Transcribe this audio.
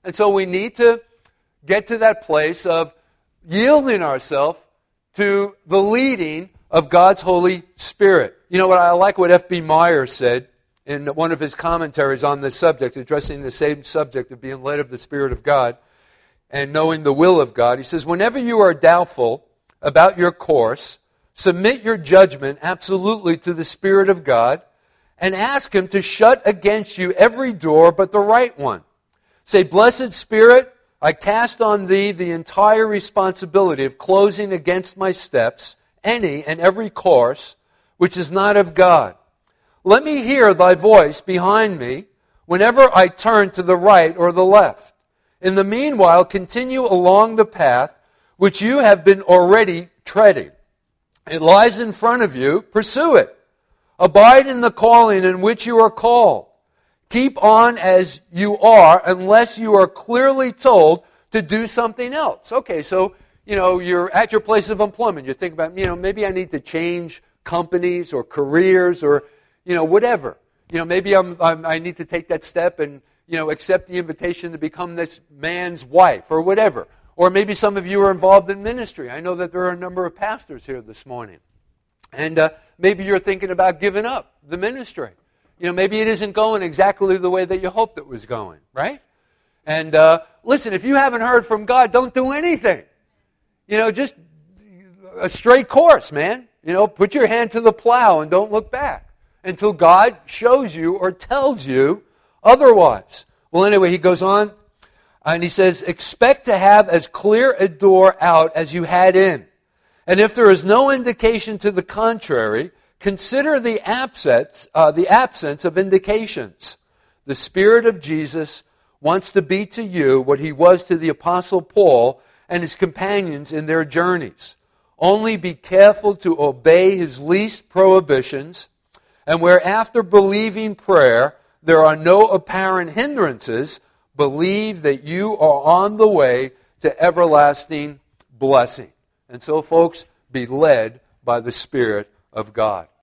And so we need to get to that place of yielding ourselves to the leading of God's Holy Spirit. You know what, I like what F.B. Meyer said in one of his commentaries on this subject, addressing the same subject of being led of the Spirit of God and knowing the will of God. He says, whenever you are doubtful about your course, submit your judgment absolutely to the Spirit of God and ask Him to shut against you every door but the right one. Say, Blessed Spirit, I cast on Thee the entire responsibility of closing against my steps any and every course which is not of God. Let me hear Thy voice behind me whenever I turn to the right or the left. In the meanwhile, continue along the path which you have been already treading. It lies in front of you. Pursue it. Abide in the calling in which you are called. Keep on as you are unless you are clearly told to do something else. Okay, so, you're at your place of employment. You think about, maybe I need to change companies or careers or, whatever. Maybe I need to take that step and, accept the invitation to become this man's wife or whatever. Or maybe some of you are involved in ministry. I know that there are a number of pastors here this morning. And maybe you're thinking about giving up the ministry. Maybe it isn't going exactly the way that you hoped it was going, right? And listen, if you haven't heard from God, don't do anything. Just a straight course, man. Put your hand to the plow and don't look back until God shows you or tells you otherwise. Well, anyway, he goes on and he says, expect to have as clear a door out as you had in. And if there is no indication to the contrary, consider the absence of indications. The Spirit of Jesus wants to be to you what He was to the Apostle Paul and his companions in their journeys. Only be careful to obey His least prohibitions, and where after believing prayer there are no apparent hindrances, believe that you are on the way to everlasting blessing. And so, folks, be led by the Spirit of God.